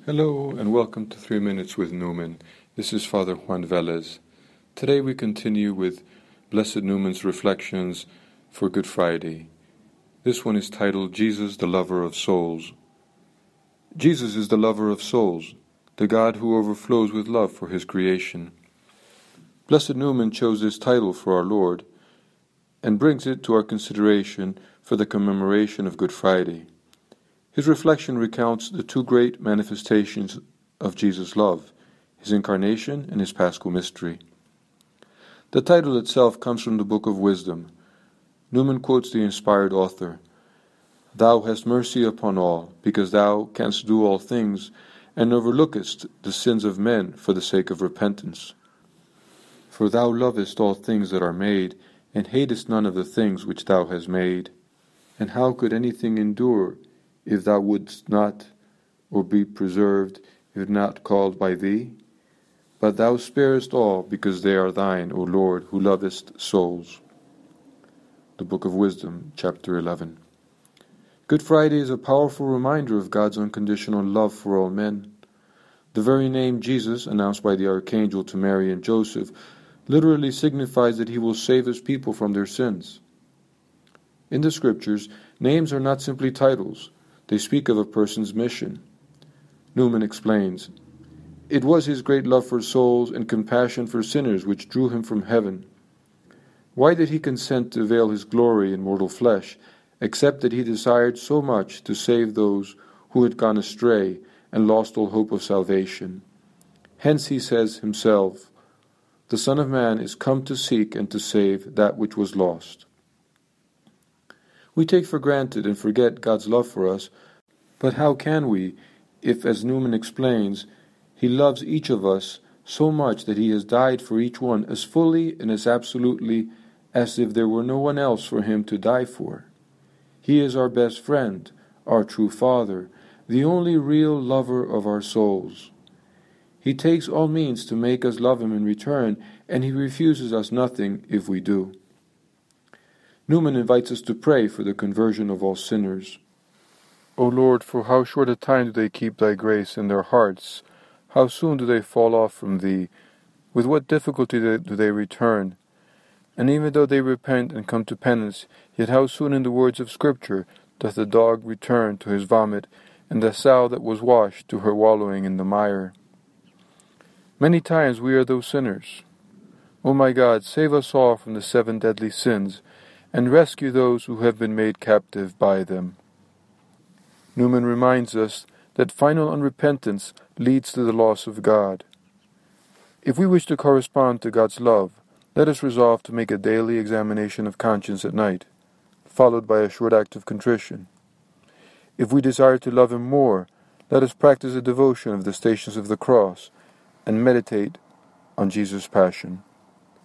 Hello and welcome to 3 Minutes with Newman. This is Father Juan Velez. Today we continue with Blessed Newman's reflections for Good Friday. This one is titled Jesus, the Lover of Souls. Jesus is the lover of souls, the God who overflows with love for his creation. Blessed Newman chose this title for our Lord and brings it to our consideration for the commemoration of Good Friday. His reflection recounts the two great manifestations of Jesus' love, his incarnation and his Paschal mystery. The title itself comes from the Book of Wisdom. Newman quotes the inspired author, "Thou hast mercy upon all, because thou canst do all things, and overlookest the sins of men for the sake of repentance. For thou lovest all things that are made, and hatest none of the things which thou hast made. And how could anything endure if thou wouldst not, or be preserved, if not called by thee? But thou sparest all, because they are thine, O Lord, who lovest souls." The Book of Wisdom, chapter 11. Good Friday is a powerful reminder of God's unconditional love for all men. The very name Jesus, announced by the archangel to Mary and Joseph, literally signifies that he will save his people from their sins. In the scriptures, names are not simply titles. They speak of a person's mission. Newman explains, "It was his great love for souls and compassion for sinners which drew him from heaven. Why did he consent to veil his glory in mortal flesh, except that he desired so much to save those who had gone astray and lost all hope of salvation? Hence he says himself, 'The Son of Man is come to seek and to save that which was lost.'" We take for granted and forget God's love for us, but how can we, if, as Newman explains, he loves each of us so much that he has died for each one as fully and as absolutely as if there were no one else for him to die for? He is our best friend, our true Father, the only real lover of our souls. He takes all means to make us love him in return, and he refuses us nothing if we do. Newman invites us to pray for the conversion of all sinners. O Lord, for how short a time do they keep thy grace in their hearts? How soon do they fall off from thee? With what difficulty do they return? And even though they repent and come to penance, yet how soon, in the words of Scripture, doth the dog return to his vomit, and the sow that was washed to her wallowing in the mire? Many times we are those sinners. O my God, save us all from the 7 deadly sins, and rescue those who have been made captive by them. Newman reminds us that final unrepentance leads to the loss of God. If we wish to correspond to God's love, let us resolve to make a daily examination of conscience at night, followed by a short act of contrition. If we desire to love him more, let us practice a devotion of the Stations of the Cross and meditate on Jesus' Passion.